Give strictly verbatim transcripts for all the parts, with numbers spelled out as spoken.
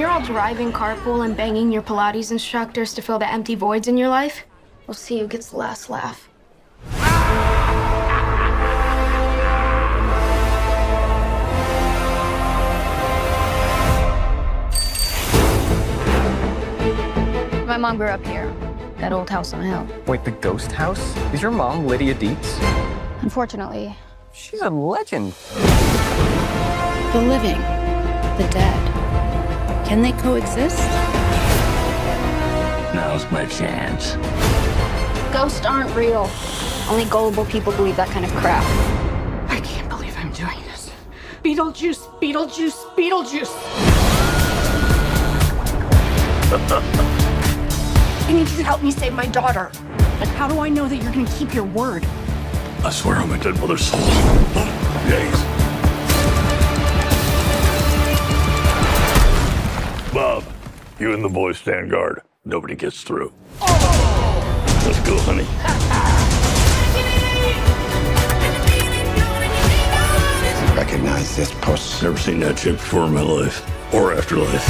all driving carpool and banging your Pilates instructors to fill the empty voids in your life, we'll see who gets the last laugh. My mom grew up here, that old house on the hill. Wait, the ghost house? Is your mom Lydia Dietz? Unfortunately. She's a legend. The living, the dead. Can they coexist? Now's my chance. Ghosts aren't real. Only gullible people believe that kind of crap. I can't believe I'm doing this. Beetlejuice, Beetlejuice, Beetlejuice. I need you to help me save my daughter. But how do I know that you're gonna keep your word? I swear on my dead mother's soul. Days. Bob, you and the boys stand guard. Nobody gets through. Oh! Let's go, honey. Recognize this puss? Never seen that chick before in my life. Or afterlife.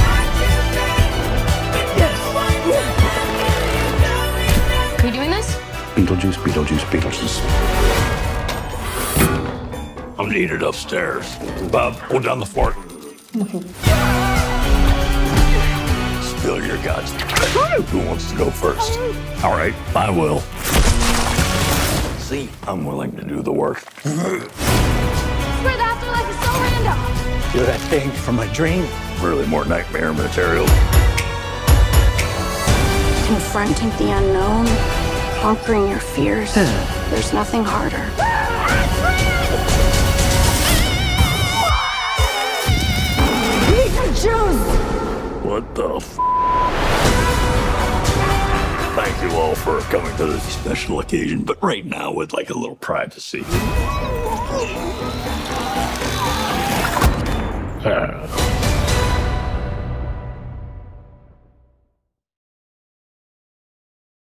Are you doing this? Beetlejuice, Beetlejuice, Beetlejuice. I'm needed upstairs. Bob, hold down the fort. Spill your guts. Who wants to go first? All right, I will. See, I'm willing to do the work. Where the afterlife is so random. You're that thing from my dream. Really more nightmare material. Confronting the unknown, conquering your fears. There's nothing harder. What the f? Thank you all for coming to this special occasion, but right now with like a little privacy. Uh.